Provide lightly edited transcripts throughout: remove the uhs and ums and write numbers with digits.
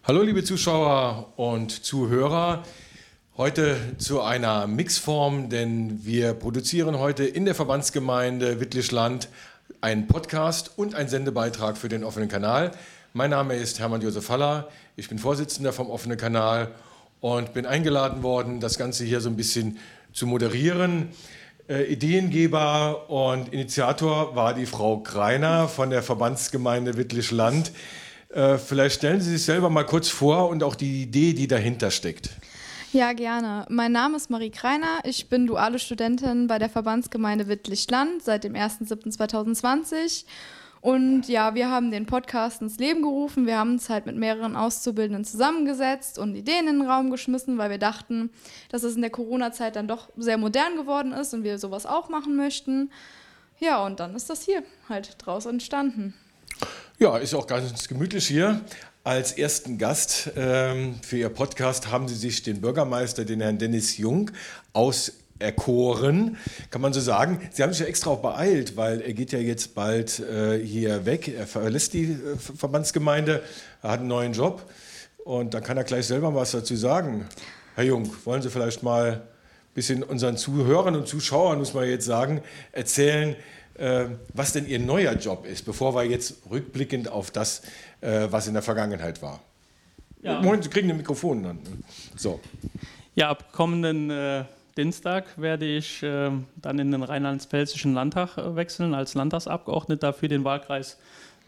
Hallo liebe Zuschauer und Zuhörer, heute zu einer Mixform, denn wir produzieren heute in der Verbandsgemeinde Wittlischland einen Podcast und einen Sendebeitrag für den offenen Kanal. Mein Name ist Hermann Josef Haller, ich bin Vorsitzender vom offenen Kanal und bin eingeladen worden, das Ganze hier so ein bisschen zu moderieren. Ideengeber und Initiator war die Frau Greiner von der Verbandsgemeinde Wittlischland. Vielleicht stellen Sie sich selber mal kurz vor und auch die Idee, die dahinter steckt. Ja, gerne. Mein Name ist Marie Greiner. Ich bin duale Studentin bei der Verbandsgemeinde Wittlischland seit dem 1.7.2020. Und ja, wir haben den Podcast ins Leben gerufen. Wir haben uns halt mit mehreren Auszubildenden zusammengesetzt und Ideen in den Raum geschmissen, weil wir dachten, dass es in der Corona-Zeit dann doch sehr modern geworden ist und wir sowas auch machen möchten. Ja, und dann ist das hier halt draus entstanden. Ja, ist auch ganz gemütlich hier. Als ersten Gast für Ihr Podcast haben Sie sich den Bürgermeister, den Herrn Dennis Jung, auserkoren, kann man so sagen. Sie haben sich ja extra auch beeilt, weil er geht ja jetzt bald hier weg. Er verlässt die Verbandsgemeinde, er hat einen neuen Job und dann kann er gleich selber was dazu sagen. Herr Jung, wollen Sie vielleicht mal ein bisschen unseren Zuhörern und Zuschauern, muss man jetzt sagen, erzählen, was denn Ihr neuer Job ist, bevor wir jetzt rückblickend auf das, was in der Vergangenheit war. Ja. Moment, Sie kriegen ein Mikrofon dann. So. Ja, ab kommenden Dienstag werde ich dann in den Rheinland-Pfälzischen Landtag wechseln als Landtagsabgeordneter für den Wahlkreis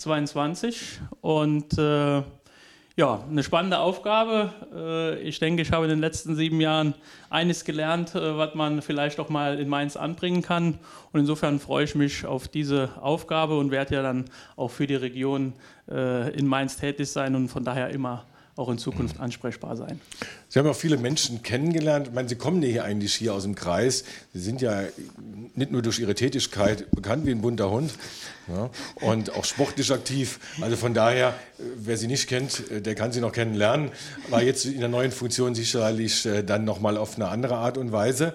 22 und ja, eine spannende Aufgabe. Ich denke, ich habe in den letzten 7 Jahren eines gelernt, was man vielleicht auch mal in Mainz anbringen kann. Und insofern freue ich mich auf diese Aufgabe und werde ja dann auch für die Region in Mainz tätig sein und von daher immer auch in Zukunft ansprechbar sein. Sie haben auch viele Menschen kennengelernt. Ich meine, Sie kommen ja eigentlich hier aus dem Kreis. Sie sind ja nicht nur durch Ihre Tätigkeit bekannt wie ein bunter Hund, ja, und auch sportlich aktiv. Also von daher, wer Sie nicht kennt, der kann Sie noch kennenlernen. War jetzt in der neuen Funktion sicherlich dann nochmal auf eine andere Art und Weise.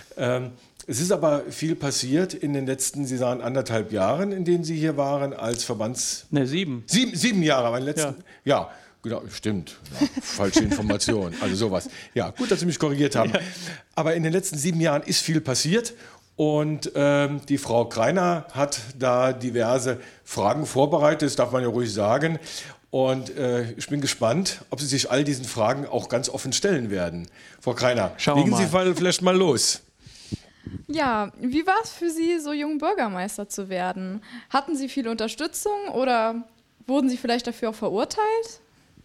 Es ist aber viel passiert in den letzten, Sie sagen, 1,5 Jahren, in denen Sie hier waren als Ne, 7. 7 Jahre, aber in den letzten, ja. Genau, stimmt. Ja, falsche Information. Also sowas. Ja, gut, dass Sie mich korrigiert haben. Ja. Aber in den letzten 7 Jahren ist viel passiert und die Frau Greiner hat da diverse Fragen vorbereitet, das darf man ja ruhig sagen. Und ich bin gespannt, ob Sie sich all diesen Fragen auch ganz offen stellen werden. Frau Greiner, legen Sie vielleicht mal los. Ja, wie war es für Sie, so jung Bürgermeister zu werden? Hatten Sie viel Unterstützung oder wurden Sie vielleicht dafür auch verurteilt?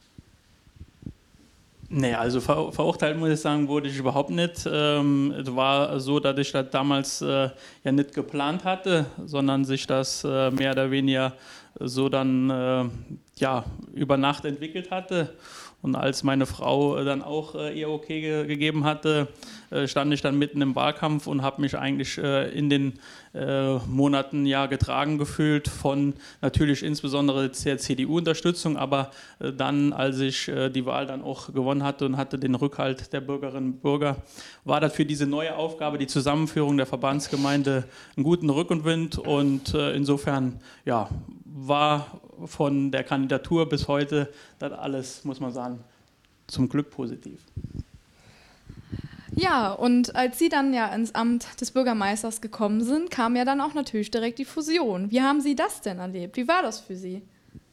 Nee, also verurteilt, muss ich sagen, wurde ich überhaupt nicht. Es war so, dass ich das damals ja nicht geplant hatte, sondern sich das mehr oder weniger so dann ja, über Nacht entwickelt hatte. Und als meine Frau dann auch ihr Okay gegeben hatte, stand ich dann mitten im Wahlkampf und habe mich eigentlich in den Monaten ja getragen gefühlt von natürlich insbesondere der CDU-Unterstützung, aber dann, als ich die Wahl dann auch gewonnen hatte und hatte den Rückhalt der Bürgerinnen und Bürger, war das für diese neue Aufgabe, die Zusammenführung der Verbandsgemeinde, einen guten Rückenwind und insofern ja, war von der Kandidatur bis heute das alles, muss man sagen, zum Glück positiv. Ja, und als Sie dann ja ins Amt des Bürgermeisters gekommen sind, kam ja dann auch natürlich direkt die Fusion. Wie haben Sie das denn erlebt? Wie war das für Sie?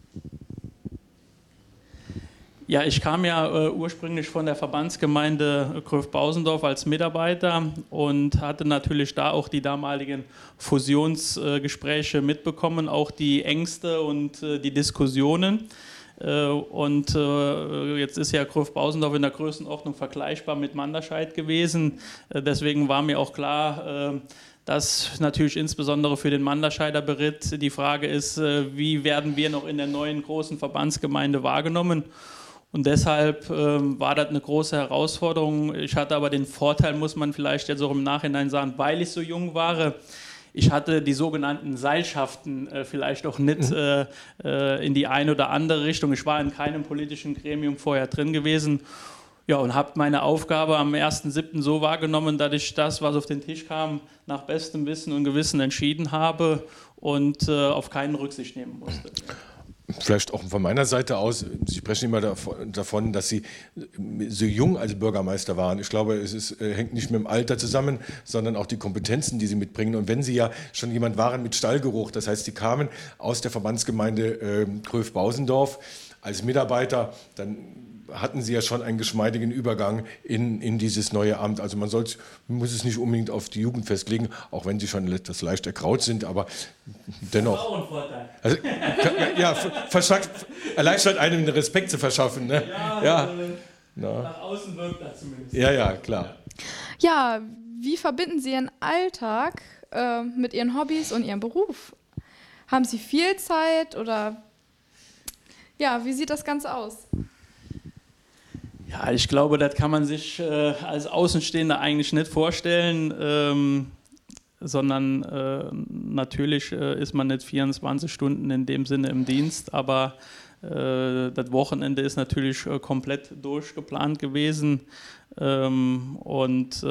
Ja, ich kam ja ursprünglich von der Verbandsgemeinde Gröf-Bausendorf als Mitarbeiter und hatte natürlich da auch die damaligen Fusionsgespräche mitbekommen, auch die Ängste und die Diskussionen. Und jetzt ist ja Gröf-Bausendorf in der Größenordnung vergleichbar mit Manderscheid gewesen. Deswegen war mir auch klar, dass natürlich insbesondere für den Manderscheider Beritt die Frage ist, wie werden wir noch in der neuen großen Verbandsgemeinde wahrgenommen? Und deshalb war das eine große Herausforderung. Ich hatte aber den Vorteil, muss man vielleicht jetzt auch im Nachhinein sagen, weil ich so jung war. Ich hatte die sogenannten Seilschaften vielleicht auch nicht in die eine oder andere Richtung. Ich war in keinem politischen Gremium vorher drin gewesen. Ja, und habe meine Aufgabe am 1.7. so wahrgenommen, dass ich das, was auf den Tisch kam, nach bestem Wissen und Gewissen entschieden habe und auf keinen Rücksicht nehmen musste. Vielleicht auch von meiner Seite aus, Sie sprechen immer davon, dass Sie so jung als Bürgermeister waren. Ich glaube, hängt nicht mit dem Alter zusammen, sondern auch die Kompetenzen, die Sie mitbringen. Und wenn Sie ja schon jemand waren mit Stallgeruch, das heißt, Sie kamen aus der Verbandsgemeinde Gröf-Bausendorf als Mitarbeiter, dann hatten Sie ja schon einen geschmeidigen Übergang in dieses neue Amt. Also man muss es nicht unbedingt auf die Jugend festlegen, auch wenn Sie schon etwas leicht ergraut sind, aber dennoch. Das ist auch ein Vorteil. Also, ja, erleichtert einem den Respekt zu verschaffen. Ne? Ja. Nach außen wirkt das zumindest. Ja, klar. Ja, wie verbinden Sie Ihren Alltag mit Ihren Hobbys und Ihrem Beruf? Haben Sie viel Zeit oder ja, wie sieht das Ganze aus? Ja, ich glaube, das kann man sich als Außenstehender eigentlich nicht vorstellen, sondern natürlich ist man nicht 24 Stunden in dem Sinne im Dienst, aber das Wochenende ist natürlich komplett durchgeplant gewesen und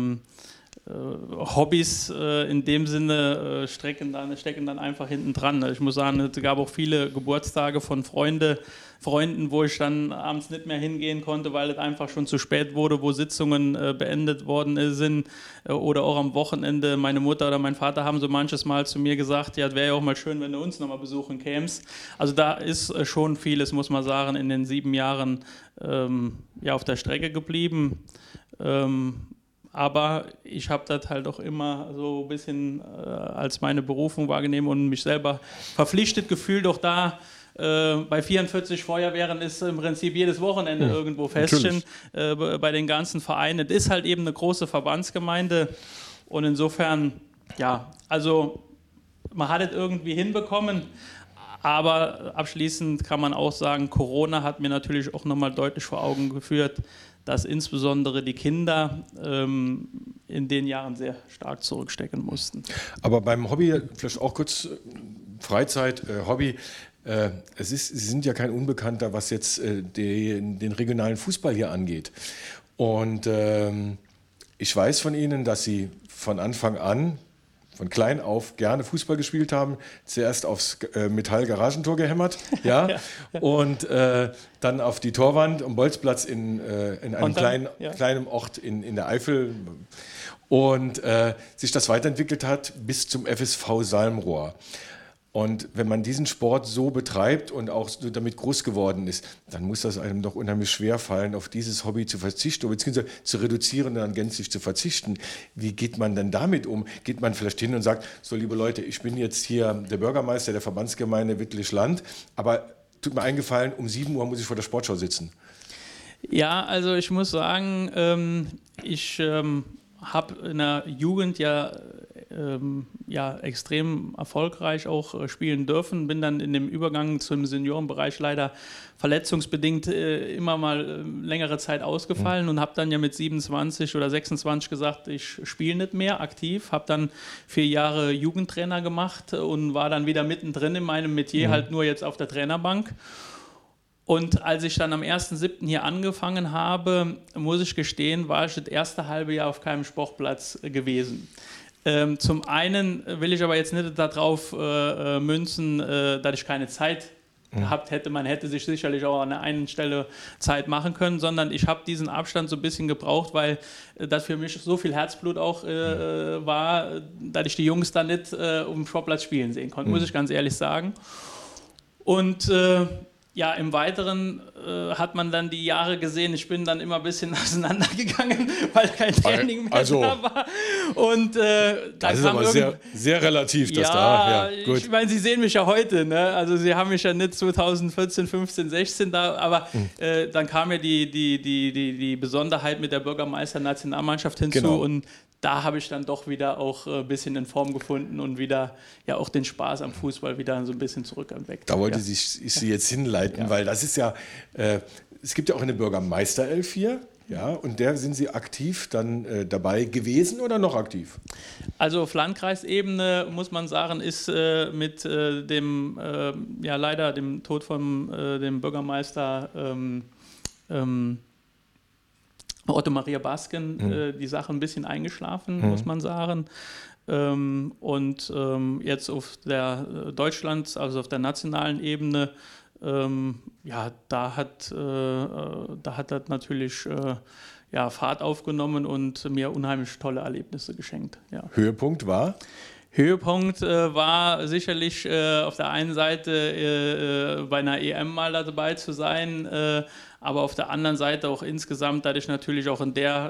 Hobbys in dem Sinne stecken dann einfach hinten dran. Ich muss sagen, es gab auch viele Geburtstage von Freunden, wo ich dann abends nicht mehr hingehen konnte, weil es einfach schon zu spät wurde, wo Sitzungen beendet worden sind oder auch am Wochenende. Meine Mutter oder mein Vater haben so manches Mal zu mir gesagt, ja, es wäre ja auch mal schön, wenn du uns nochmal besuchen kämst. Also da ist schon vieles, muss man sagen, in den 7 Jahren auf der Strecke geblieben. Aber ich habe das halt auch immer so ein bisschen als meine Berufung wahrgenommen und mich selber verpflichtet gefühlt. Auch da bei 44 Feuerwehren ist im Prinzip jedes Wochenende irgendwo Festchen bei den ganzen Vereinen. Es ist halt eben eine große Verbandsgemeinde und insofern, ja, also man hat es irgendwie hinbekommen. Aber abschließend kann man auch sagen, Corona hat mir natürlich auch nochmal deutlich vor Augen geführt, dass insbesondere die Kinder in den Jahren sehr stark zurückstecken mussten. Aber beim Hobby, vielleicht auch kurz Freizeit, Hobby, Sie sind ja kein Unbekannter, was jetzt den regionalen Fußball hier angeht. Und ich weiß von Ihnen, dass Sie von Anfang an, von klein auf gerne Fußball gespielt haben, zuerst aufs Metall-Garagentor gehämmert, ja, und dann auf die Torwand am Bolzplatz in einem kleinen Ort in der Eifel und sich das weiterentwickelt hat bis zum FSV Salmrohr. Und wenn man diesen Sport so betreibt und auch so damit groß geworden ist, dann muss das einem doch unheimlich schwer fallen, auf dieses Hobby zu verzichten, beziehungsweise zu reduzieren und dann gänzlich zu verzichten. Wie geht man denn damit um? Geht man vielleicht hin und sagt, so liebe Leute, ich bin jetzt hier der Bürgermeister der Verbandsgemeinde Wittlich-Land, aber tut mir einen Gefallen, um 7 Uhr muss ich vor der Sportschau sitzen. Ja, also ich muss sagen, ich habe in der Jugend extrem erfolgreich auch spielen dürfen. Bin dann in dem Übergang zum Seniorenbereich leider verletzungsbedingt immer mal längere Zeit ausgefallen und habe dann ja mit 27 oder 26 gesagt, ich spiele nicht mehr aktiv. Habe dann 4 Jahre Jugendtrainer gemacht und war dann wieder mittendrin in meinem Metier, halt nur jetzt auf der Trainerbank. Und als ich dann am 1.7. hier angefangen habe, muss ich gestehen, war ich das erste halbe Jahr auf keinem Sportplatz gewesen. Zum einen will ich aber jetzt nicht darauf münzen, dass ich keine Zeit gehabt hätte. Man hätte sich sicherlich auch an der einen Stelle Zeit machen können, sondern ich habe diesen Abstand so ein bisschen gebraucht, weil das für mich so viel Herzblut auch war, dass ich die Jungs dann nicht um den Sportplatz spielen sehen konnte, muss ich ganz ehrlich sagen. Und im Weiteren hat man dann die Jahre gesehen, ich bin dann immer ein bisschen auseinandergegangen, weil kein Training mehr da war. Und das ist aber sehr, sehr relativ, dass da. Ja, gut. Ich meine, Sie sehen mich ja heute, ne? Also Sie haben mich ja nicht 2014, 15, 16 da, aber dann kam ja die Besonderheit mit der Bürgermeister-Nationalmannschaft hinzu und da habe ich dann doch wieder auch ein bisschen in Form gefunden und wieder ja auch den Spaß am Fußball wieder so ein bisschen zurückentdeckt. Da wollte ich Sie jetzt hinleiten, weil das ist ja, es gibt ja auch eine Bürgermeisterelf hier, ja, und der sind Sie aktiv dann dabei gewesen oder noch aktiv? Also auf Landkreisebene, muss man sagen, ist mit dem, leider dem Tod von dem Bürgermeister Otto Maria Basken die Sache ein bisschen eingeschlafen, muss man sagen. Und jetzt auf der Deutschland, also auf der nationalen Ebene, da hat das natürlich Fahrt aufgenommen und mir unheimlich tolle Erlebnisse geschenkt. Ja. Höhepunkt war? Höhepunkt war sicherlich auf der einen Seite bei einer EM mal dabei zu sein, aber auf der anderen Seite auch insgesamt, dadurch natürlich auch in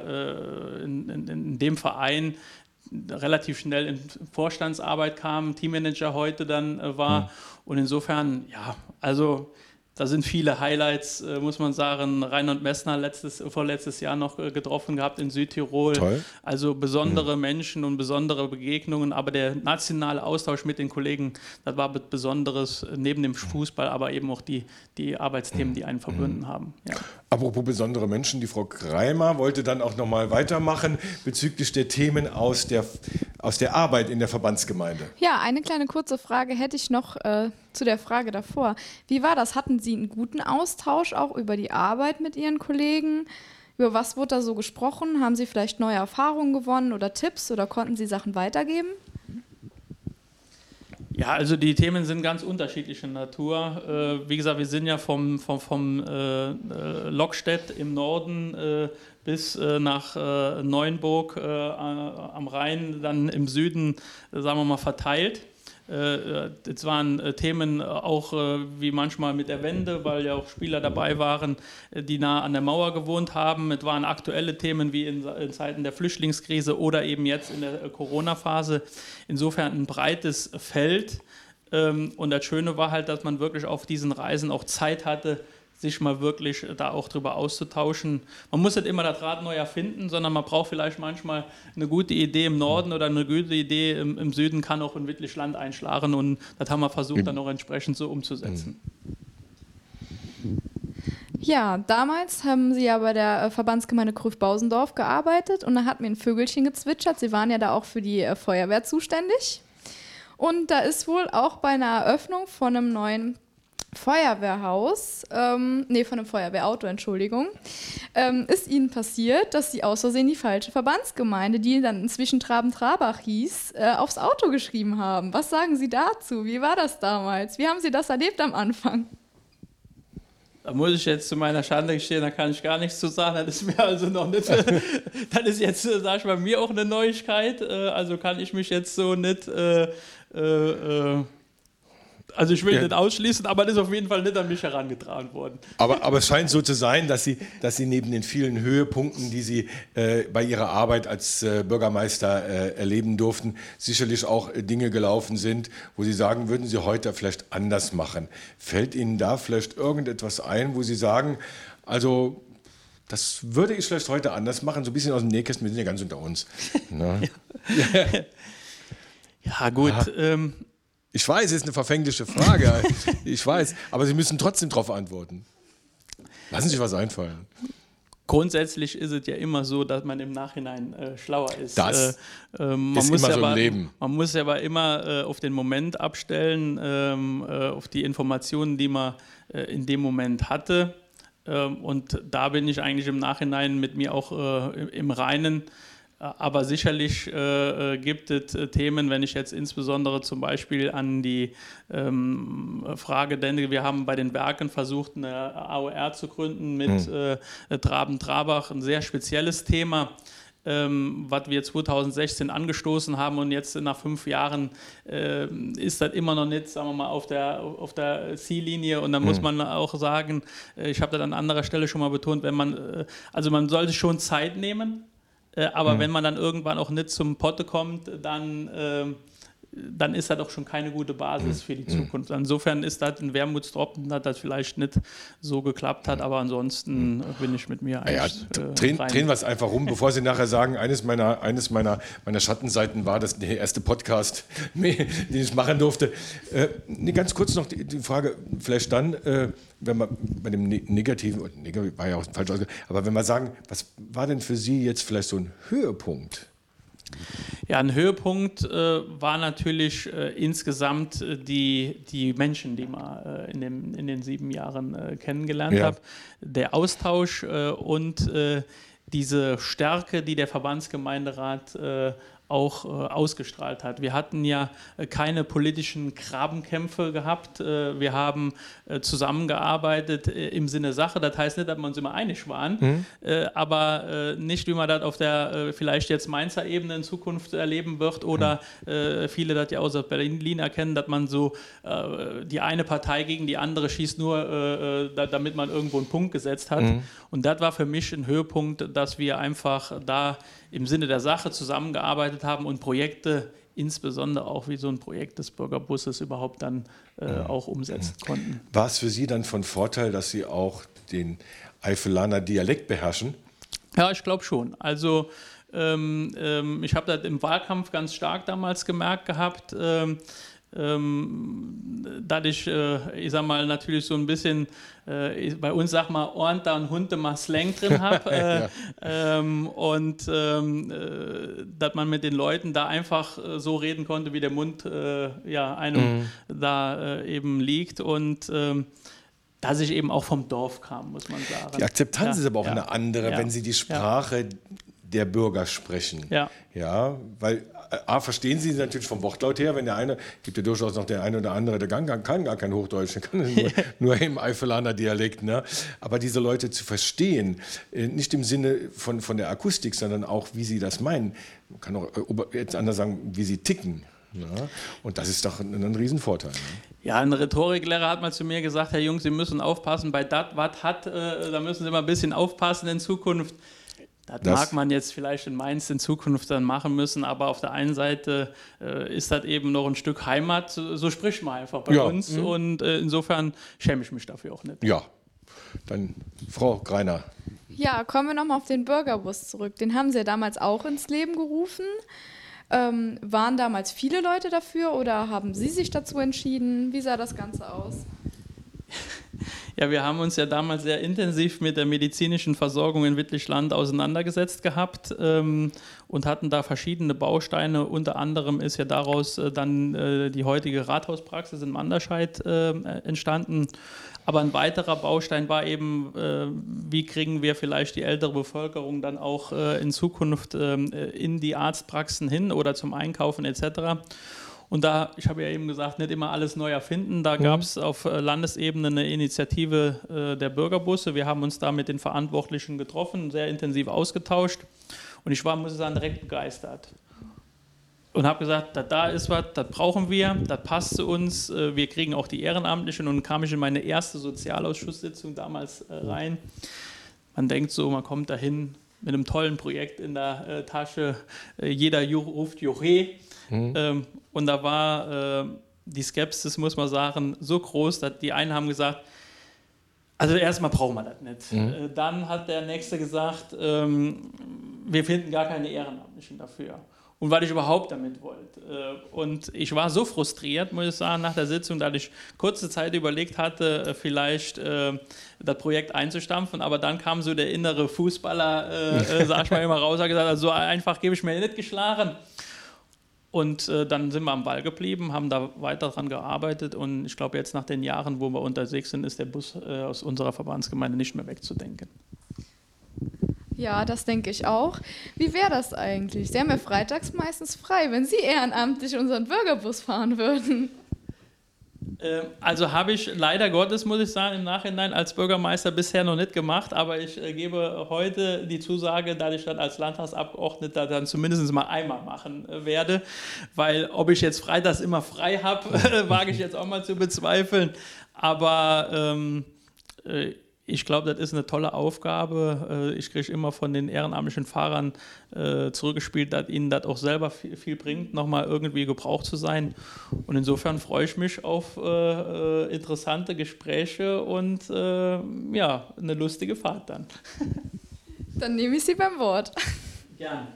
dem Verein relativ schnell in Vorstandsarbeit kam, Teammanager heute dann war und insofern, also da sind viele Highlights, muss man sagen. Reinhold Messner vorletztes Jahr noch getroffen gehabt in Südtirol. Toll. Also besondere Menschen und besondere Begegnungen. Aber der nationale Austausch mit den Kollegen, das war Besonderes neben dem Fußball, aber eben auch die Arbeitsthemen, die einen verbunden haben. Ja. Apropos besondere Menschen, die Frau Kreimer wollte dann auch nochmal weitermachen bezüglich der Themen aus der Arbeit in der Verbandsgemeinde. Ja, eine kleine kurze Frage hätte ich noch zu der Frage davor. Wie war das? Hatten Sie einen guten Austausch auch über die Arbeit mit Ihren Kollegen? Über was wurde da so gesprochen? Haben Sie vielleicht neue Erfahrungen gewonnen oder Tipps oder konnten Sie Sachen weitergeben? Ja, also die Themen sind ganz unterschiedlicher Natur. Wie gesagt, wir sind ja vom Lokstedt im Norden bis nach Neuenburg am Rhein, dann im Süden, sagen wir mal, verteilt. Es waren Themen auch wie manchmal mit der Wende, weil ja auch Spieler dabei waren, die nah an der Mauer gewohnt haben. Es waren aktuelle Themen wie in Zeiten der Flüchtlingskrise oder eben jetzt in der Corona-Phase. Insofern ein breites Feld. Und das Schöne war halt, dass man wirklich auf diesen Reisen auch Zeit hatte, sich mal wirklich da auch drüber auszutauschen. Man muss nicht immer das Rad neu erfinden, sondern man braucht vielleicht manchmal eine gute Idee im Norden oder eine gute Idee im Süden, kann auch in Wittlichland einschlagen und das haben wir versucht dann auch entsprechend so umzusetzen. Ja, damals haben Sie ja bei der Verbandsgemeinde Kröv-Bausendorf gearbeitet und da hat mir ein Vögelchen gezwitschert. Sie waren ja da auch für die Feuerwehr zuständig und da ist wohl auch bei einer Eröffnung von einem neuen Feuerwehrhaus, von einem Feuerwehrauto, Entschuldigung, ist ihnen passiert, dass sie aus Versehen die falsche Verbandsgemeinde, die dann inzwischen Traben-Trabach hieß, aufs Auto geschrieben haben. Was sagen Sie dazu? Wie war das damals? Wie haben Sie das erlebt am Anfang? Da muss ich jetzt zu meiner Schande gestehen, da kann ich gar nichts zu sagen. Das ist mir also noch nicht, das ist jetzt, sag ich mal, mir auch eine Neuigkeit. Also kann ich mich jetzt so nicht... Also ich will nicht ausschließen, aber das ist auf jeden Fall nicht an mich herangetragen worden. Aber es scheint so zu sein, dass Sie neben den vielen Höhepunkten, die Sie bei Ihrer Arbeit als Bürgermeister erleben durften, sicherlich auch Dinge gelaufen sind, wo Sie sagen, würden Sie heute vielleicht anders machen. Fällt Ihnen da vielleicht irgendetwas ein, wo Sie sagen, also das würde ich vielleicht heute anders machen, so ein bisschen aus dem Nähkästchen, wir sind ja ganz unter uns. Ja, gut. Ich weiß, es ist eine verfängliche Frage, ich weiß, aber Sie müssen trotzdem darauf antworten. Lassen Sie sich was einfallen. Grundsätzlich ist es ja immer so, dass man im Nachhinein schlauer ist. Das ist immer so im Leben. Man muss ja aber immer auf den Moment abstellen, auf die Informationen, die man in dem Moment hatte. Und da bin ich eigentlich im Nachhinein mit mir auch im Reinen. Aber sicherlich gibt es Themen, wenn ich jetzt insbesondere zum Beispiel an die Frage denke, wir haben bei den Werken versucht, eine AOR zu gründen mit Traben-Trabach, ein sehr spezielles Thema, was wir 2016 angestoßen haben und jetzt nach 5 Jahren ist das immer noch nicht, sagen wir mal, auf der Ziellinie und dann muss man auch sagen, ich habe das an anderer Stelle schon mal betont, also man sollte schon Zeit nehmen, aber wenn man dann irgendwann auch nicht zum Potte kommt, dann ist das doch schon keine gute Basis für die Zukunft. Insofern ist das ein Wermutstropfen, dass das vielleicht nicht so geklappt hat, aber ansonsten bin ich mit mir eigentlich drehen wir es einfach rum, bevor Sie nachher sagen, eines meiner Schattenseiten war, dass der erste Podcast, den ich machen durfte. Ganz kurz noch die Frage, vielleicht dann, wenn man bei dem Negativen, negativ war ja auch falsch ausgedrückt, aber wenn wir sagen, was war denn für Sie jetzt vielleicht so ein Höhepunkt? Ja, ein Höhepunkt war natürlich insgesamt die Menschen, die man in den 7 Jahren kennengelernt habe. Der Austausch und diese Stärke, die der Verbandsgemeinderat auch ausgestrahlt hat. Wir hatten ja keine politischen Grabenkämpfe gehabt. Wir haben zusammengearbeitet im Sinne Sache. Das heißt nicht, dass wir uns immer einig waren, aber nicht, wie man das auf der vielleicht jetzt Mainzer Ebene in Zukunft erleben wird oder viele das ja aus Berlin erkennen, dass man so die eine Partei gegen die andere schießt, nur damit man irgendwo einen Punkt gesetzt hat. Und das war für mich ein Höhepunkt, dass wir einfach da im Sinne der Sache zusammengearbeitet haben und Projekte, insbesondere auch wie so ein Projekt des Bürgerbusses, überhaupt dann auch umsetzen konnten. War es für Sie dann von Vorteil, dass Sie auch den Eifelaner Dialekt beherrschen? Ja, ich glaube schon. Also ich habe das im Wahlkampf ganz stark damals gemerkt gehabt, dadurch, ich sag mal, natürlich so ein bisschen, bei uns sag mal, Ornt und Hunde mal Slang drin habe dass man mit den Leuten da einfach so reden konnte, wie der Mund einem da eben liegt und dass ich eben auch vom Dorf kam, muss man sagen. Die Akzeptanz ist aber auch eine andere, wenn Sie die Sprache der Bürger sprechen. Ja, weil verstehen Sie natürlich vom Wortlaut her, wenn der eine, gibt ja durchaus noch der eine oder andere, der kann gar kein Hochdeutsch, der kann nur im Eifelaner Dialekt. Ne? Aber diese Leute zu verstehen, nicht im Sinne von der Akustik, sondern auch, wie sie das meinen. Man kann auch jetzt anders sagen, wie sie ticken. Ja? Und das ist doch ein Riesenvorteil. Ne? Ja, ein Rhetoriklehrer hat mal zu mir gesagt, Herr Jung, Sie müssen aufpassen, bei dat, wat, hat, da müssen Sie mal ein bisschen aufpassen in Zukunft. Das mag man jetzt vielleicht in Mainz in Zukunft dann machen müssen, aber auf der einen Seite ist das eben noch ein Stück Heimat, so spricht man einfach bei uns und insofern schäme ich mich dafür auch nicht. Ja, dann Frau Greiner. Ja, kommen wir nochmal auf den Bürgerbus zurück. Den haben Sie ja damals auch ins Leben gerufen. Waren damals viele Leute dafür oder haben Sie sich dazu entschieden? Wie sah das Ganze aus? Ja, wir haben uns ja damals sehr intensiv mit der medizinischen Versorgung in Wittlich-Land auseinandergesetzt gehabt und hatten da verschiedene Bausteine. Unter anderem ist ja daraus dann die heutige Rathauspraxis in Manderscheid entstanden. Aber ein weiterer Baustein war eben, wie kriegen wir vielleicht die ältere Bevölkerung dann auch in Zukunft in die Arztpraxen hin oder zum Einkaufen etc. Und da, ich habe ja eben gesagt, nicht immer alles neu erfinden. Da gab es auf Landesebene eine Initiative der Bürgerbusse. Wir haben uns da mit den Verantwortlichen getroffen, sehr intensiv ausgetauscht. Und ich war, muss ich sagen, direkt begeistert. Und habe gesagt, da ist was, das brauchen wir, das passt zu uns. Wir kriegen auch die Ehrenamtlichen. Und dann kam ich in meine erste Sozialausschusssitzung damals rein. Man denkt so, man kommt dahin mit einem tollen Projekt in der Tasche. Jeder ruft Juche. Und da war die Skepsis, muss man sagen, so groß, dass die einen haben gesagt, also erstmal brauchen wir das nicht. Dann hat der Nächste gesagt, wir finden gar keine Ehrenamtlichen dafür. Und was ich überhaupt damit wollte. Und ich war so frustriert, muss ich sagen, nach der Sitzung, dass ich kurze Zeit überlegt hatte, vielleicht das Projekt einzustampfen. Aber dann kam so der innere Fußballer, sag ich mal immer raus, hat gesagt, also so einfach gebe ich mir nicht geschlagen. Und dann sind wir am Ball geblieben, haben da weiter dran gearbeitet. Und ich glaube, jetzt nach den Jahren, wo wir unterwegs sind, ist der Bus aus unserer Verbandsgemeinde nicht mehr wegzudenken. Ja, das denke ich auch. Wie wäre das eigentlich? Sie haben ja freitags meistens frei, wenn Sie ehrenamtlich unseren Bürgerbus fahren würden. Also habe ich leider Gottes, muss ich sagen, im Nachhinein als Bürgermeister bisher noch nicht gemacht, aber ich gebe heute die Zusage, dass ich dann als Landtagsabgeordneter dann zumindest mal einmal machen werde, weil ob ich jetzt freitags immer frei habe, wage ich jetzt auch mal zu bezweifeln, aber ich glaube, das ist eine tolle Aufgabe. Ich kriege immer von den ehrenamtlichen Fahrern zurückgespielt, dass ihnen das auch selber viel bringt, nochmal irgendwie gebraucht zu sein. Und insofern freue ich mich auf interessante Gespräche und ja, eine lustige Fahrt dann. Dann nehme ich Sie beim Wort. Gerne.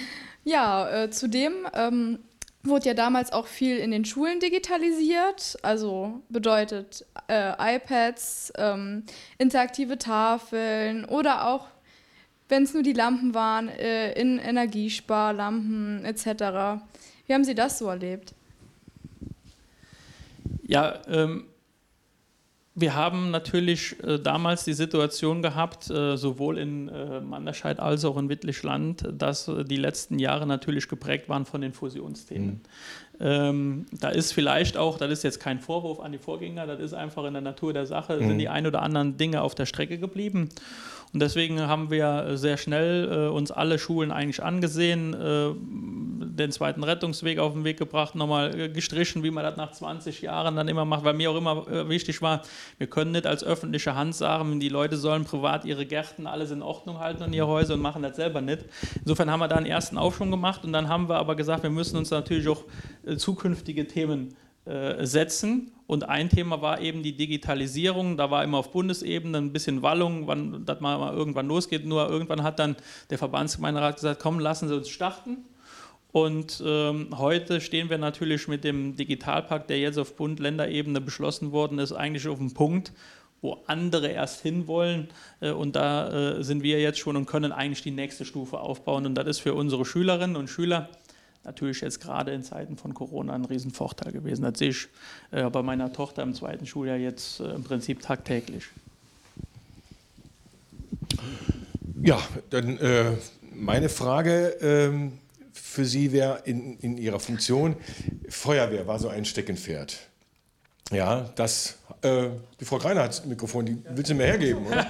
Ja, zudem wurde ja damals auch viel in den Schulen digitalisiert, also bedeutet iPads, interaktive Tafeln oder auch, wenn es nur die Lampen waren, in Energiesparlampen etc. Wie haben Sie das so erlebt? Ja, Wir haben natürlich damals die Situation gehabt, sowohl in Manderscheid als auch in Wittlich-Land, dass die letzten Jahre natürlich geprägt waren von den Fusionsthemen. Da ist vielleicht auch, das ist jetzt kein Vorwurf an die Vorgänger, das ist einfach in der Natur der Sache, sind die ein oder anderen Dinge auf der Strecke geblieben. Und deswegen haben wir sehr schnell uns alle Schulen eigentlich angesehen, den zweiten Rettungsweg auf den Weg gebracht, nochmal gestrichen, wie man das nach 20 Jahren dann immer macht, weil mir auch immer wichtig war, wir können nicht als öffentliche Hand sagen, die Leute sollen privat ihre Gärten alles in Ordnung halten und ihre Häuser und machen das selber nicht. Insofern haben wir da einen ersten Aufschwung gemacht und dann haben wir aber gesagt, wir müssen uns natürlich auch zukünftige Themen setzen. Und ein Thema war eben die Digitalisierung. Da war immer auf Bundesebene ein bisschen Wallung, wann das mal irgendwann losgeht. Nur irgendwann hat dann der Verbandsgemeinderat gesagt, komm, lassen Sie uns starten. Und heute stehen wir natürlich mit dem Digitalpakt, der jetzt auf Bund-Länder-Ebene beschlossen worden ist, eigentlich auf dem Punkt, wo andere erst hinwollen. Und da sind wir jetzt schon und können eigentlich die nächste Stufe aufbauen. Und das ist für unsere Schülerinnen und Schüler natürlich jetzt gerade in Zeiten von Corona ein Riesenvorteil gewesen. Das sehe ich bei meiner Tochter im zweiten Schuljahr jetzt im Prinzip tagtäglich. Ja, dann meine Frage für Sie wäre in Ihrer Funktion, Feuerwehr war so ein Steckenpferd. Ja, die Frau Greiner hat das Mikrofon, die will sie mir hergeben, oder?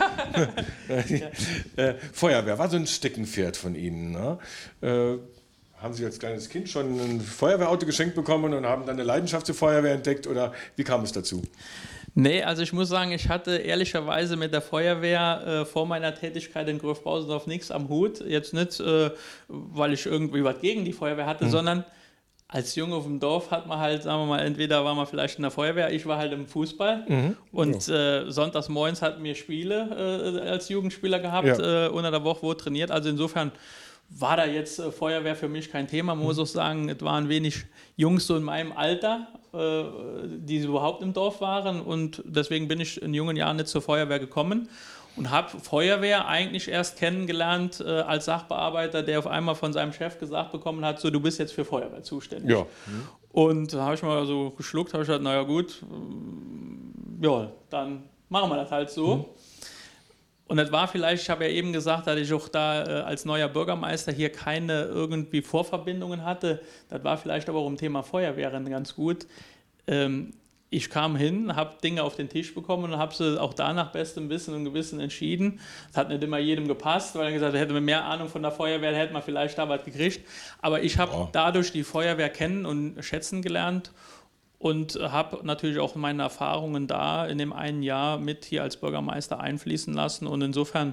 Feuerwehr war so ein Steckenpferd von Ihnen, ne? Haben Sie als kleines Kind schon ein Feuerwehrauto geschenkt bekommen und haben dann eine Leidenschaft zur Feuerwehr entdeckt oder wie kam es dazu? Nee, also ich muss sagen, ich hatte ehrlicherweise mit der Feuerwehr vor meiner Tätigkeit in Gröf-Bausendorf nichts am Hut. Jetzt nicht, weil ich irgendwie was gegen die Feuerwehr hatte, sondern als Junge auf dem Dorf hat man halt, sagen wir mal, entweder war man vielleicht in der Feuerwehr, ich war halt im Fußball und sonntags morgens hatten wir Spiele als Jugendspieler gehabt, unter der Woche wo trainiert. Also insofern war da jetzt Feuerwehr für mich kein Thema. Man muss auch sagen, es waren wenig Jungs so in meinem Alter, die überhaupt im Dorf waren und deswegen bin ich in jungen Jahren nicht zur Feuerwehr gekommen und habe Feuerwehr eigentlich erst kennengelernt als Sachbearbeiter, der auf einmal von seinem Chef gesagt bekommen hat, so du bist jetzt für Feuerwehr zuständig. Ja. Und da habe ich mal so geschluckt, habe ich gesagt, naja gut, ja, dann machen wir das halt so. Und das war vielleicht, ich habe ja eben gesagt, dass ich auch da als neuer Bürgermeister hier keine irgendwie Vorverbindungen hatte. Das war vielleicht aber auch im Thema Feuerwehr ganz gut. Ich kam hin, habe Dinge auf den Tisch bekommen und habe sie auch da nach bestem Wissen und Gewissen entschieden. Das hat nicht immer jedem gepasst, weil er gesagt hat, hätte man mehr Ahnung von der Feuerwehr, hätte man vielleicht da was gekriegt. Aber ich habe dadurch die Feuerwehr kennen und schätzen gelernt. Und habe natürlich auch meine Erfahrungen da in dem einen Jahr mit hier als Bürgermeister einfließen lassen. Und insofern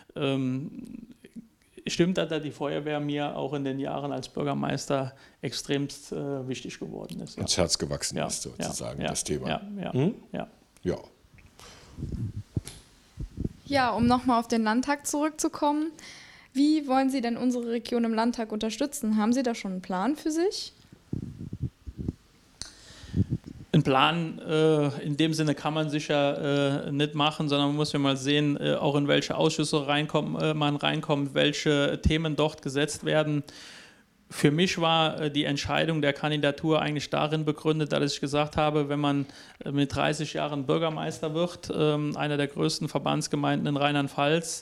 stimmt das, dass die Feuerwehr mir auch in den Jahren als Bürgermeister extremst wichtig geworden ist. Ins Herz gewachsen ist sozusagen das Thema. Ja. Ja, um nochmal auf den Landtag zurückzukommen. Wie wollen Sie denn unsere Region im Landtag unterstützen? Haben Sie da schon einen Plan für sich? Ein Plan in dem Sinne kann man sicher nicht machen, sondern man muss ja mal sehen, auch in welche Ausschüsse man reinkommt, welche Themen dort gesetzt werden. Für mich war die Entscheidung der Kandidatur eigentlich darin begründet, dass ich gesagt habe, wenn man mit 30 Jahren Bürgermeister wird, einer der größten Verbandsgemeinden in Rheinland-Pfalz,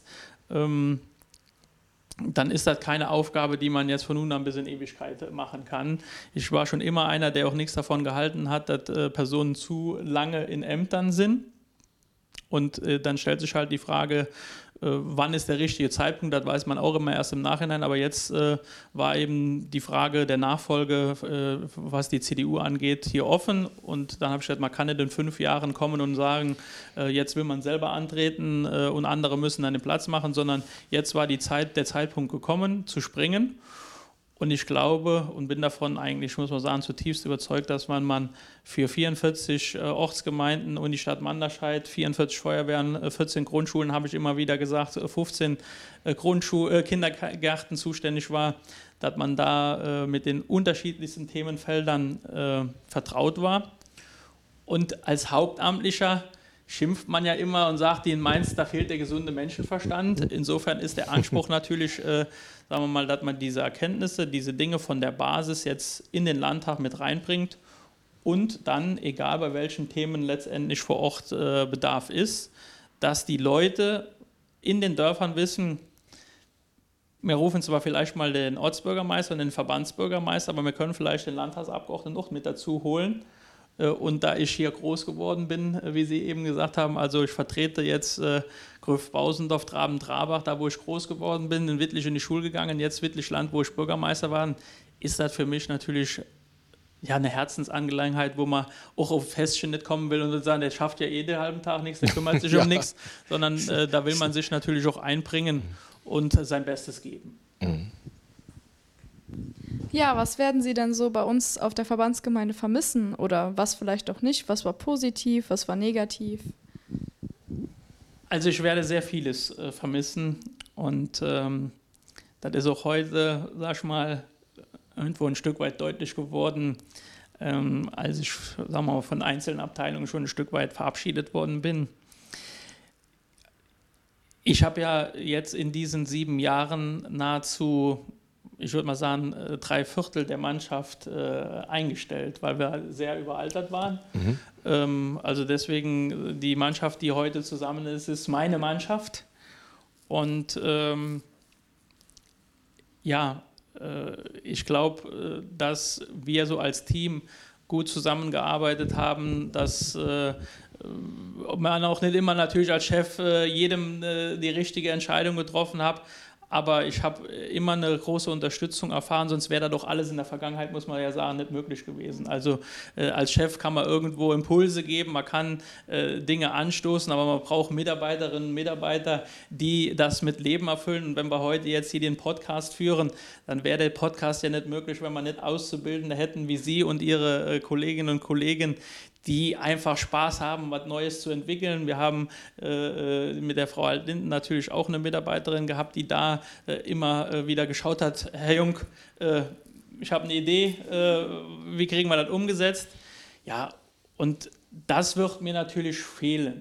dann ist das keine Aufgabe, die man jetzt von nun an bis in Ewigkeit machen kann. Ich war schon immer einer, der auch nichts davon gehalten hat, dass Personen zu lange in Ämtern sind. Und dann stellt sich halt die Frage, wann ist der richtige Zeitpunkt, das weiß man auch immer erst im Nachhinein, aber jetzt war eben die Frage der Nachfolge, was die CDU angeht, hier offen und dann habe ich gesagt, man kann nicht in 5 Jahren kommen und sagen, jetzt will man selber antreten und andere müssen dann den Platz machen, sondern jetzt war der Zeitpunkt gekommen, zu springen. Und ich glaube und bin davon eigentlich, muss man sagen, zutiefst überzeugt, dass man für 44 Ortsgemeinden und die Stadt Manderscheid, 44 Feuerwehren, 14 Grundschulen, habe ich immer wieder gesagt, 15 Kindergärten zuständig war, dass man da mit den unterschiedlichsten Themenfeldern vertraut war. Und als Hauptamtlicher schimpft man ja immer und sagt, in Mainz, da fehlt der gesunde Menschenverstand. Insofern ist der Anspruch natürlich, sagen wir mal, dass man diese Erkenntnisse, diese Dinge von der Basis jetzt in den Landtag mit reinbringt und dann, egal bei welchen Themen letztendlich vor Ort Bedarf ist, dass die Leute in den Dörfern wissen, wir rufen zwar vielleicht mal den Ortsbürgermeister und den Verbandsbürgermeister, aber wir können vielleicht den Landtagsabgeordneten auch mit dazu holen. Und da ich hier groß geworden bin, wie Sie eben gesagt haben, also ich vertrete jetzt Gröf-Bausendorf, Traben-Trabach, da wo ich groß geworden bin, in Wittlich in die Schule gegangen, jetzt Wittlich-Land, wo ich Bürgermeister war, ist das für mich natürlich eine Herzensangelegenheit, wo man auch auf Festchen nicht kommen will und sagen, der schafft ja den halben Tag nichts, der kümmert sich um nichts, sondern da will man sich natürlich auch einbringen und sein Bestes geben. Ja, was werden Sie denn so bei uns auf der Verbandsgemeinde vermissen oder was vielleicht auch nicht? Was war positiv, was war negativ? Also ich werde sehr vieles vermissen und das ist auch heute, sag ich mal, irgendwo ein Stück weit deutlich geworden, als ich, sagen wir mal, von einzelnen Abteilungen schon ein Stück weit verabschiedet worden bin. Ich habe ja jetzt in diesen 7 Jahren nahezu, ich würde mal sagen, 3/4 der Mannschaft eingestellt, weil wir sehr überaltert waren. Also deswegen, die Mannschaft, die heute zusammen ist meine Mannschaft. Und ich glaube, dass wir so als Team gut zusammengearbeitet haben, dass man auch nicht immer natürlich als Chef jedem die richtige Entscheidung getroffen hat, aber ich habe immer eine große Unterstützung erfahren, sonst wäre da doch alles in der Vergangenheit, muss man ja sagen, nicht möglich gewesen. Also als Chef kann man irgendwo Impulse geben, man kann Dinge anstoßen, aber man braucht Mitarbeiterinnen und Mitarbeiter, die das mit Leben erfüllen. Und wenn wir heute jetzt hier den Podcast führen, dann wäre der Podcast ja nicht möglich, wenn wir nicht Auszubildende hätten wie Sie und Ihre Kolleginnen und Kollegen, die einfach Spaß haben, was Neues zu entwickeln. Wir haben mit der Frau Alt-Linden natürlich auch eine Mitarbeiterin gehabt, die da immer wieder geschaut hat, Herr Jung, ich habe eine Idee, wie kriegen wir das umgesetzt? Ja, und das wird mir natürlich fehlen,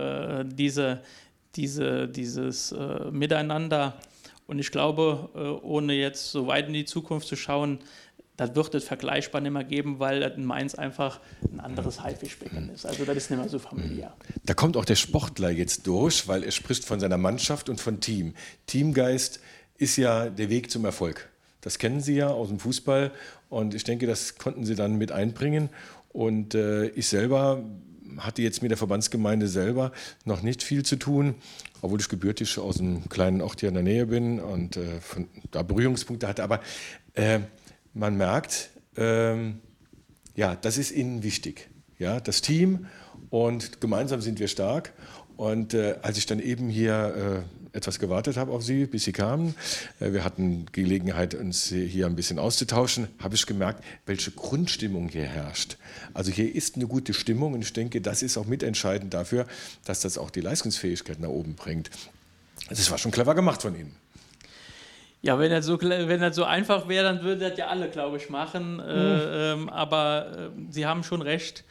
dieses Miteinander. Und ich glaube, ohne jetzt so weit in die Zukunft zu schauen, das wird es vergleichbar nicht mehr geben, weil in Mainz einfach ein anderes Haifischbecken ist. Also das ist nicht mehr so familiär. Da kommt auch der Sportler jetzt durch, weil er spricht von seiner Mannschaft und von Team. Teamgeist ist ja der Weg zum Erfolg. Das kennen Sie ja aus dem Fußball und ich denke, das konnten Sie dann mit einbringen. Und ich selber hatte jetzt mit der Verbandsgemeinde selber noch nicht viel zu tun, obwohl ich gebürtig aus einem kleinen Ort hier in der Nähe bin und von da Berührungspunkte hatte. Aber man merkt, das ist Ihnen wichtig, ja, das Team und gemeinsam sind wir stark. Und als ich dann eben hier etwas gewartet habe auf Sie, bis Sie kamen, wir hatten Gelegenheit, uns hier ein bisschen auszutauschen, habe ich gemerkt, welche Grundstimmung hier herrscht. Also hier ist eine gute Stimmung und ich denke, das ist auch mitentscheidend dafür, dass das auch die Leistungsfähigkeit nach oben bringt. Das war schon clever gemacht von Ihnen. Ja, wenn das so einfach wäre, dann würden das ja alle, glaube ich, machen. Aber Sie haben schon recht.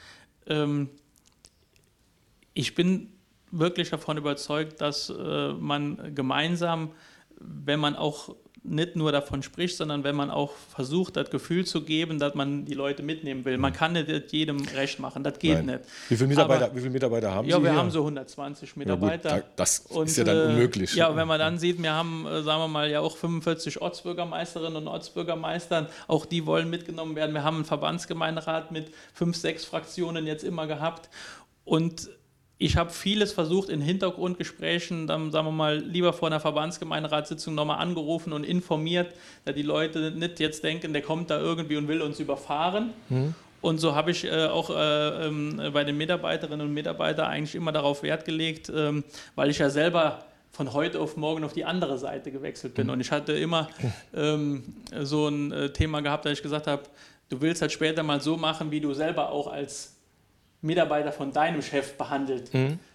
Ich bin wirklich davon überzeugt, dass man gemeinsam, wenn man auch nicht nur davon spricht, sondern wenn man auch versucht, das Gefühl zu geben, dass man die Leute mitnehmen will. Man kann nicht jedem recht machen, das geht nicht. Wie viele Mitarbeiter haben Sie? Ja, wir haben so 120 Mitarbeiter. Ja gut, das ist ja dann unmöglich. Ja, wenn man dann sieht, wir haben, sagen wir mal, ja auch 45 Ortsbürgermeisterinnen und Ortsbürgermeistern, auch die wollen mitgenommen werden. Wir haben einen Verbandsgemeinderat mit 5, 6 Fraktionen jetzt immer gehabt und ich habe vieles versucht in Hintergrundgesprächen, dann sagen wir mal lieber vor einer Verbandsgemeinderatssitzung nochmal angerufen und informiert, dass die Leute nicht jetzt denken, der kommt da irgendwie und will uns überfahren. Und so habe ich auch bei den Mitarbeiterinnen und Mitarbeitern eigentlich immer darauf Wert gelegt, weil ich ja selber von heute auf morgen auf die andere Seite gewechselt bin. Und ich hatte immer so ein Thema gehabt, dass ich gesagt habe, du willst halt später mal so machen, wie du selber auch als Mitarbeiter von deinem Chef behandelt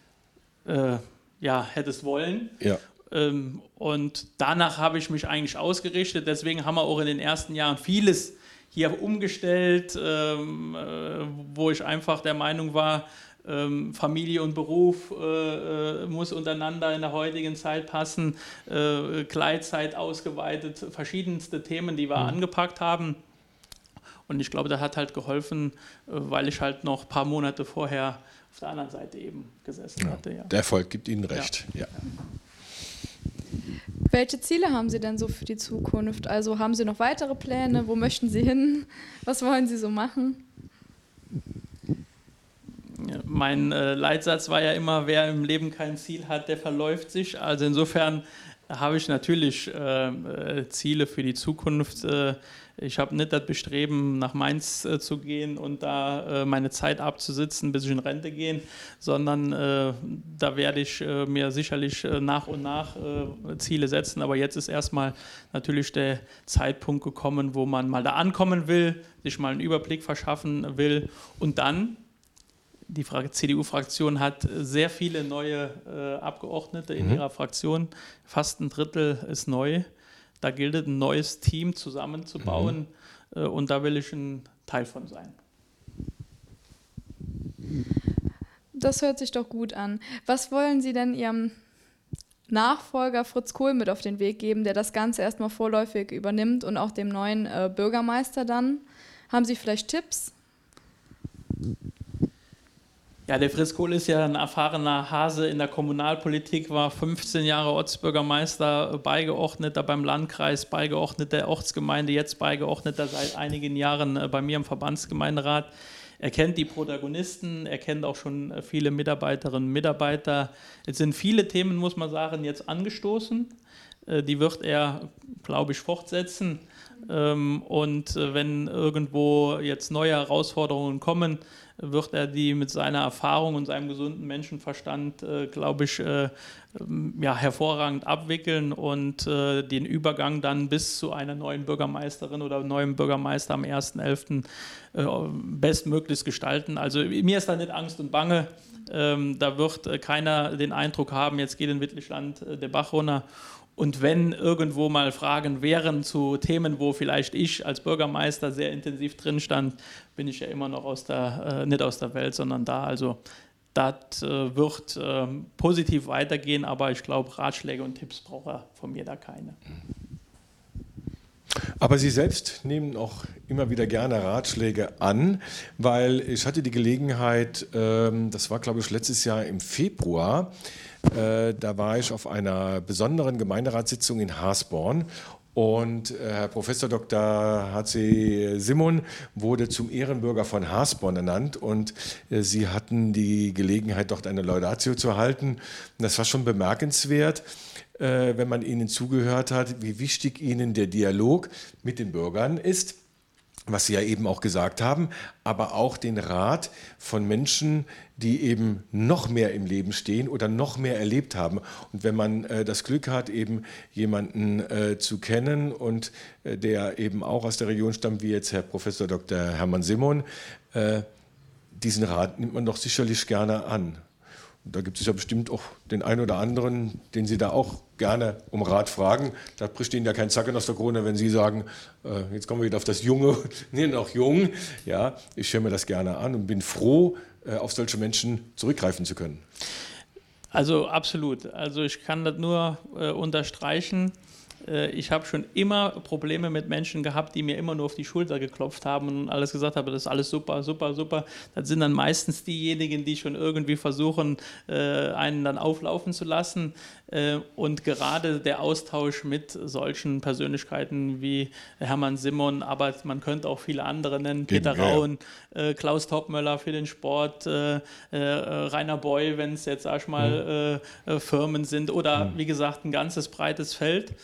hättest wollen. Ja. Und danach habe ich mich eigentlich ausgerichtet. Deswegen haben wir auch in den ersten Jahren vieles hier umgestellt, wo ich einfach der Meinung war, Familie und Beruf muss untereinander in der heutigen Zeit passen, Gleitzeit ausgeweitet, verschiedenste Themen, die wir angepackt haben. Und ich glaube, das hat halt geholfen, weil ich halt noch ein paar Monate vorher auf der anderen Seite eben gesessen hatte. Ja. Der Erfolg gibt Ihnen recht. Ja. Welche Ziele haben Sie denn so für die Zukunft? Also haben Sie noch weitere Pläne? Wo möchten Sie hin? Was wollen Sie so machen? Ja, mein Leitsatz war ja immer, wer im Leben kein Ziel hat, der verläuft sich. Also insofern habe ich natürlich Ziele für die Zukunft. Ich habe nicht das Bestreben, nach Mainz zu gehen und da meine Zeit abzusitzen, bis ich in Rente gehe, sondern da werde ich mir sicherlich nach und nach Ziele setzen. Aber jetzt ist erstmal natürlich der Zeitpunkt gekommen, wo man mal da ankommen will, sich mal einen Überblick verschaffen will. Und dann, die CDU-Fraktion hat sehr viele neue Abgeordnete in ihrer Fraktion, fast ein Drittel ist neu. Da gilt es, ein neues Team zusammenzubauen und da will ich ein Teil von sein. Das hört sich doch gut an. Was wollen Sie denn Ihrem Nachfolger Fritz Kohl mit auf den Weg geben, der das Ganze erstmal vorläufig übernimmt und auch dem neuen Bürgermeister dann? Haben Sie vielleicht Tipps? Ja, der Fritz Kohl ist ja ein erfahrener Hase in der Kommunalpolitik, war 15 Jahre Ortsbürgermeister, Beigeordneter beim Landkreis, Beigeordneter der Ortsgemeinde, jetzt Beigeordneter seit einigen Jahren bei mir im Verbandsgemeinderat. Er kennt die Protagonisten, er kennt auch schon viele Mitarbeiterinnen und Mitarbeiter. Es sind viele Themen, muss man sagen, jetzt angestoßen. Die wird er, glaube ich, fortsetzen. Und wenn irgendwo jetzt neue Herausforderungen kommen, wird er die mit seiner Erfahrung und seinem gesunden Menschenverstand, glaube ich, hervorragend abwickeln und den Übergang dann bis zu einer neuen Bürgermeisterin oder neuen Bürgermeister am 1.11. Bestmöglichst gestalten. Also mir ist da nicht Angst und Bange. Da wird keiner den Eindruck haben, jetzt geht in Wittlichland der Bach runter. Und wenn irgendwo mal Fragen wären zu Themen, wo vielleicht ich als Bürgermeister sehr intensiv drin stand, bin ich ja immer noch nicht aus der Welt, sondern da. Also das wird positiv weitergehen, aber ich glaube, Ratschläge und Tipps braucht er von mir da keine. Aber Sie selbst nehmen auch immer wieder gerne Ratschläge an, weil ich hatte die Gelegenheit, das war glaube ich letztes Jahr im Februar, da war ich auf einer besonderen Gemeinderatssitzung in Hasborn und Herr Professor Dr. H.C. Simon wurde zum Ehrenbürger von Hasborn ernannt und Sie hatten die Gelegenheit, dort eine Laudatio zu halten. Und das war schon bemerkenswert, wenn man Ihnen zugehört hat, wie wichtig Ihnen der Dialog mit den Bürgern ist, was Sie ja eben auch gesagt haben, aber auch den Rat von Menschen, die eben noch mehr im Leben stehen oder noch mehr erlebt haben. Und wenn man das Glück hat, eben jemanden zu kennen und der eben auch aus der Region stammt, wie jetzt Herr Professor Dr. Hermann Simon, diesen Rat nimmt man doch sicherlich gerne an. Und da gibt es ja bestimmt auch den einen oder anderen, den Sie da auch gerne um Rat fragen. Da bricht Ihnen ja kein Zacken aus der Krone, wenn Sie sagen, jetzt kommen wir wieder auf das Junge, nee, noch jung. Ja, ich höre mir das gerne an und bin froh, auf solche Menschen zurückgreifen zu können. Also absolut. Also ich kann das nur unterstreichen. Ich habe schon immer Probleme mit Menschen gehabt, die mir immer nur auf die Schulter geklopft haben und alles gesagt haben, das ist alles super, super, super. Das sind dann meistens diejenigen, die schon irgendwie versuchen, einen dann auflaufen zu lassen. Und gerade der Austausch mit solchen Persönlichkeiten wie Hermann Simon, aber man könnte auch viele andere nennen, Peter Rauen, Klaus Toppmöller für den Sport, Rainer Boy, wenn es jetzt, sag ich mal, Firmen sind oder wie gesagt ein ganzes breites Feld.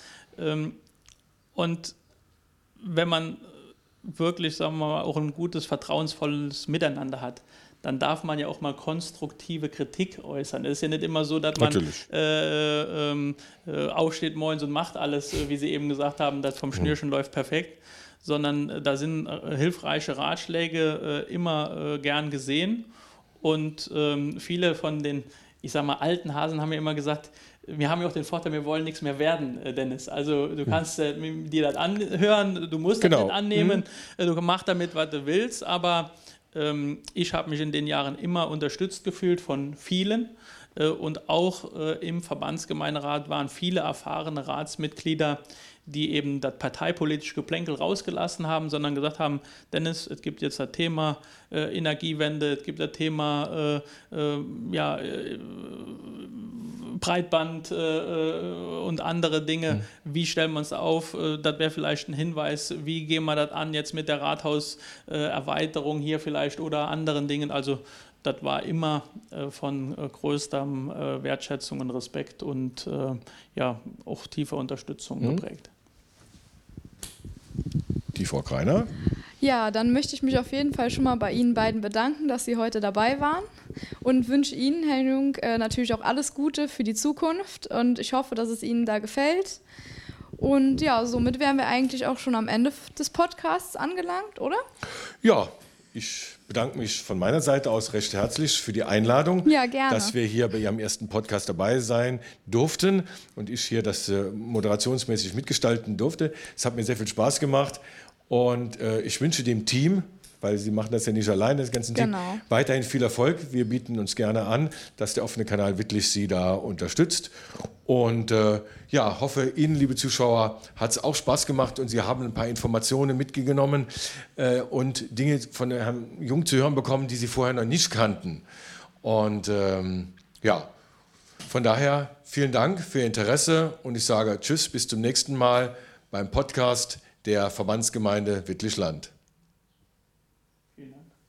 Und wenn man wirklich, sagen wir mal, auch ein gutes, vertrauensvolles Miteinander hat, dann darf man ja auch mal konstruktive Kritik äußern. Es ist ja nicht immer so, dass man aufsteht morgens und macht alles, wie Sie eben gesagt haben, das vom Schnürchen läuft perfekt, sondern da sind hilfreiche Ratschläge immer gern gesehen. Und viele von den, ich sag mal, alten Hasen haben ja immer gesagt, wir haben ja auch den Vorteil, wir wollen nichts mehr werden, Dennis. Also du kannst dir das anhören, du musst das nicht annehmen, du machst damit, was du willst, aber ich habe mich in den Jahren immer unterstützt gefühlt von vielen und auch im Verbandsgemeinderat waren viele erfahrene Ratsmitglieder, die eben das parteipolitische Geplänkel rausgelassen haben, sondern gesagt haben, Dennis, es gibt jetzt das Thema Energiewende, es gibt das Thema Breitband und andere Dinge. Wie stellen wir uns auf? Das wäre vielleicht ein Hinweis, wie gehen wir das an jetzt mit der Rathauserweiterung hier vielleicht oder anderen Dingen. Also das war immer von größtem Wertschätzung und Respekt und auch tiefer Unterstützung geprägt. Die Frau Kreiner? Ja, dann möchte ich mich auf jeden Fall schon mal bei Ihnen beiden bedanken, dass Sie heute dabei waren und wünsche Ihnen, Herr Jung, natürlich auch alles Gute für die Zukunft und ich hoffe, dass es Ihnen da gefällt. Und ja, somit wären wir eigentlich auch schon am Ende des Podcasts angelangt, oder? Ja, ich bedanke mich von meiner Seite aus recht herzlich für die Einladung, ja, gerne, dass wir hier bei Ihrem ersten Podcast dabei sein durften und ich hier das moderationsmäßig mitgestalten durfte. Es hat mir sehr viel Spaß gemacht und ich wünsche dem Team, weil Sie machen das ja nicht alleine, das ganze Team, weiterhin viel Erfolg. Wir bieten uns gerne an, dass der offene Kanal Wittlich Sie da unterstützt. Und hoffe, Ihnen, liebe Zuschauer, hat es auch Spaß gemacht und Sie haben ein paar Informationen mitgenommen und Dinge von Herrn Jung zu hören bekommen, die Sie vorher noch nicht kannten. Und von daher vielen Dank für Ihr Interesse und ich sage Tschüss, bis zum nächsten Mal beim Podcast der Verbandsgemeinde Wittlich-Land. Vielen Dank.